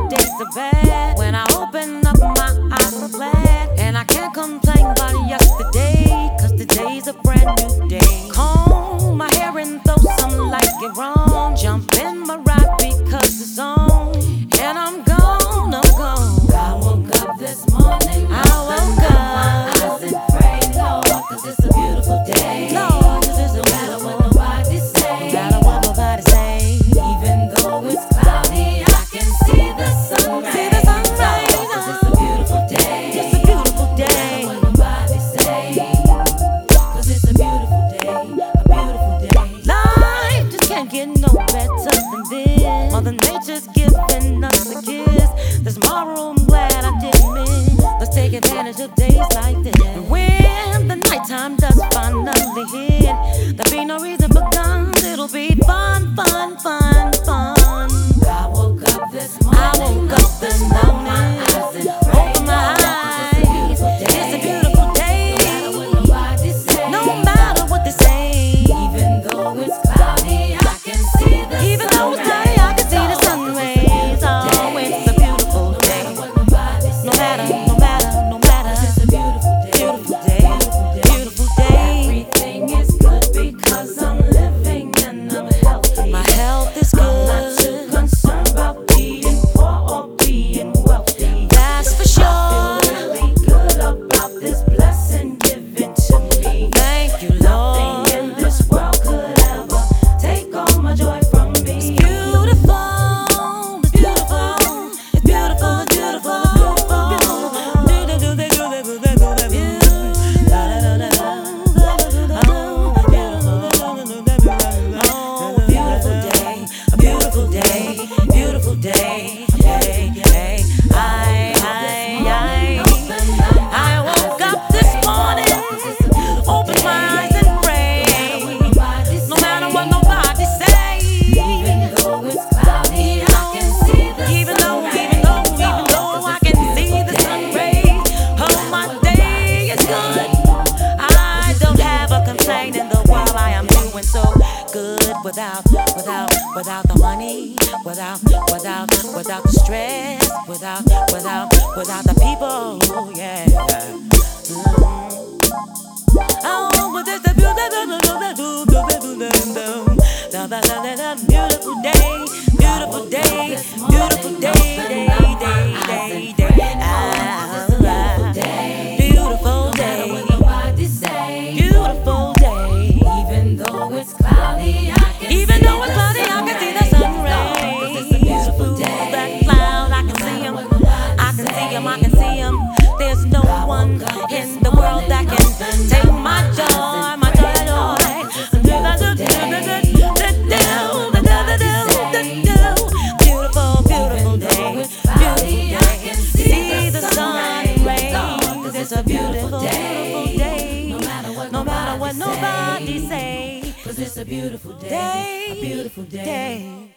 days are bad. When I open up my eyes, I'm glad. And I can't complain about yesterday, cause today's a brand new day. Comb my hair and throw some like it wrong. Jump in my ride because it's on. And I'm gone, I'm gone. I woke up this morning, I woke up. my eyes and pray, Lord, cause it's a beautiful day. Lord, this is No matter what nobody say, no matter what nobody say. even though it's cloudy, I can see the sun rays. See the sun rays. Cause it's a beautiful day. It's a beautiful day. No matter what nobody say, cause it's a beautiful day, a beautiful day. Life just can't get no better than this. Mother Nature's giving us a kiss. There's tomorrow, I'm glad I didn't miss. Let's take advantage of days like this. And when the nighttime does finally hit, there'll be no reason for guns. It'll be fun, fun, fun, fun. I woke up this morning, I woke up this morning, open my eyes. It's a beautiful day. no matter what nobody say, No matter what they say. even though it's cloudy, I can see the Even sun though it's cloudy, I can see the sun rays. Oh, it's a beautiful no day. matter what nobody say, No matter, no matter, no matter. it's a beautiful day, Beautiful day, beautiful day. Everything is good because I'm living and I'm healthy. My health is I'm not too good, concerned about being poor or being wealthy. that's for I sure. feel really good about this blessing given to me. Thank you, Nothing Lord. in this world could ever take all my joy from me. Beautiful, it's beautiful, it's beautiful, it's beautiful, beautiful day, beautiful day. Hey, I woke up this morning, opened my eyes and prayed. No matter what nobody say. Even though it's cloudy, I can see the Even sun though rays. I can see the sun rays, oh, my day is good. I don't have a complaint in the world. I am doing so good without the money, without the stress, without the people, yeah. Oh, but it's a beautiful day, beautiful day, beautiful day, beautiful day, Nobody say, beautiful day. even though it's cloudy, I can Even see though it's the cloudy, I sun can see the sun rays. It's a rays. beautiful Through day. that cloud, I can see 'em. I can see 'em, I can see 'em. There's no one in the world that can take my joy, my joy, joy. Beautiful, beautiful day, beautiful day. See the sun rays. It's a beautiful, beautiful day. No matter what nobody say. Cause it's a beautiful day, a beautiful day.